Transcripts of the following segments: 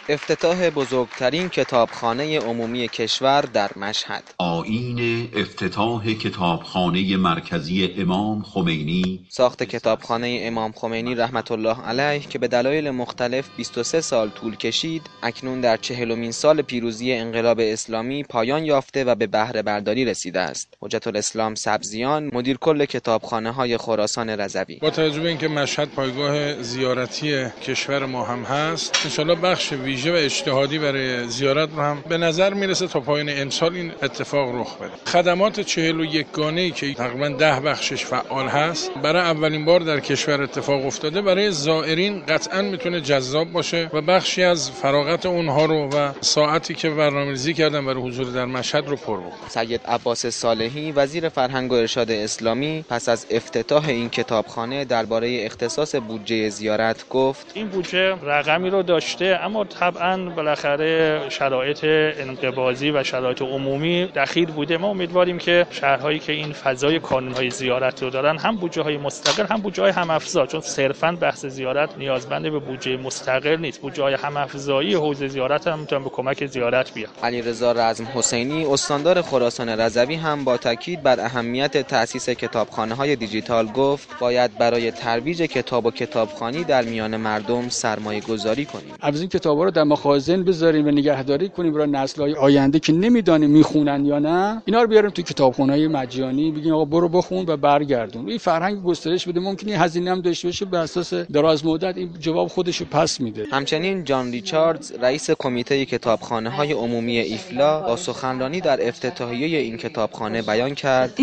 افتتاح بزرگترین کتابخانه عمومی کشور در مشهد. آیین افتتاح کتابخانه مرکزی امام خمینی. ساخت کتابخانه امام خمینی رحمت الله علیه که به دلایل مختلف 23 سال طول کشید، اکنون در 40مین سال پیروزی انقلاب اسلامی پایان یافته و به بهره برداری رسیده است. حجت الاسلام سبزیان، مدیر کل کتابخانه‌های خراسان رضوی: با توجه به اینکه مشهد پایگاه زیارتی کشور ما هم هست، ان شاءالله بخش ویژه و اجتهادی برای زیارت رو هم به نظر میرسه تا پایان امسال این اتفاق رخ بده. خدمات 41 گانه‌ای که تقریبا 10 بخشش فعال هست، برای اولین بار در کشور اتفاق افتاده. برای زائرین قطعاً میتونه جذاب باشه و بخشی از فراغت اونها رو و ساعتی که برنامه‌ریزی کردن برای حضور در مشهد رو پر بکنه. سید عباس صالحی، وزیر فرهنگ و ارشاد اسلامی، پس از افتتاح این کتابخانه درباره اختصاص بودجه زیارت گفت: این بودجه رقمی رو داشته، اما طبعاً بالاخره شرایط انقباضی و شرایط عمومی دخیل بوده. ما امیدواریم که شهرهایی که این فضای کانون‌های زیارت رو دارن، هم بودجه‌های مستقل هم بودجه‌های هم‌افزا، چون صرفاً بحث زیارت نیازمند به بودجه مستقل نیست، بودجه‌های هم‌افزایی حوزه زیارت هم میتونن به کمک زیارت بیان. علیرضا رزم حسینی، استاندار خراسان رضوی، هم با تاکید بر اهمیت تأسیس کتابخانه‌های دیجیتال گفت: باید برای ترویج کتاب و کتابخوانی در میان مردم سرمایه‌گذاری کنیم. از این کتابا رو در مخازن بذاریم و نگهداری کنیم برای نسل‌های آینده که نمیدونیم میخونن یا نه، اینا رو بیاریم تو کتابخونه‌های مجانی، بگیم آقا برو بخون و برگردون. این فرهنگ گسترش بده. ممکنه هزینه هم داشته باشه، به اساس دراز مدت این جواب خودش رو پس میده. همچنین جان ریچاردز، رئیس کمیته کتابخانه‌های عمومی ایفلا، با سخنرانی در افتتاحیه این کتابخانه بیان کرد: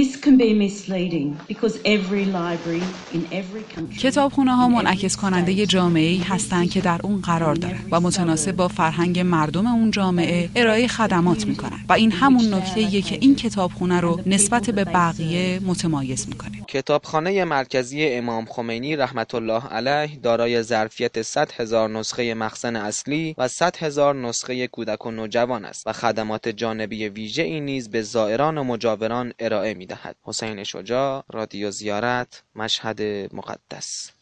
کتابخانه‌ها منعکس کننده جامعه‌ای هستند که در اون قرار دارند و متناسب با فرهنگ مردم اون جامعه ارائه خدمات میکنن و این همون نکته‌ایه که این کتابخانه رو نسبت به بقیه متمایز میکنه. کتابخانه مرکزی امام خمینی رحمت الله علیه دارای ظرفیت 100,000 نسخه مخزن اصلی و 100,000 نسخه کودک و نوجوان است و خدمات جانبی ویژه‌ای نیز به زائران و مجاوران ارائه می‌دهد. حسین شجاع، رادیو زیارت، مشهد مقدس.